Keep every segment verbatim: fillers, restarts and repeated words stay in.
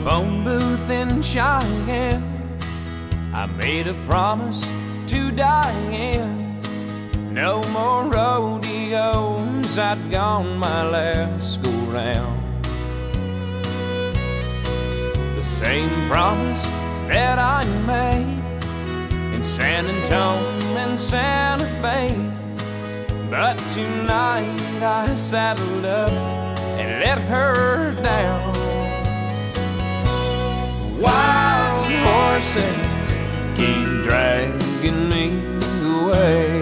phone booth in Cheyenne, I made a promise to Diane. No more rodeos, I'd gone my last go round. The same promise that I made in San Antonio and Santa Fe, but tonight I saddled up and let her down. Wild horses keep dragging me away,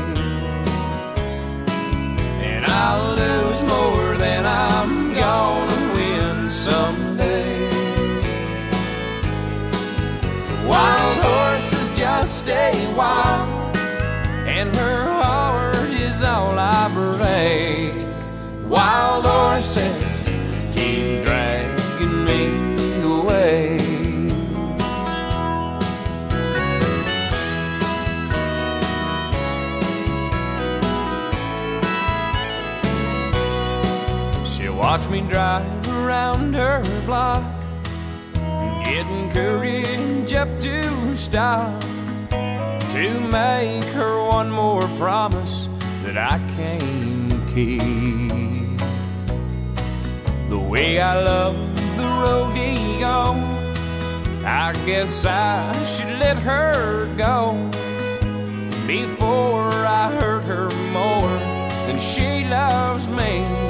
and I'll lose more than I'm gonna win someday. Wild horses just stay wild, and her heart is all I break. Wild horses keep dragging me away. She'll watch me drive around her block, getting courage up to stop, to make her one more promise that I can't keep. The way I love the rodeo, I guess I should let her go before I hurt her more than she loves me.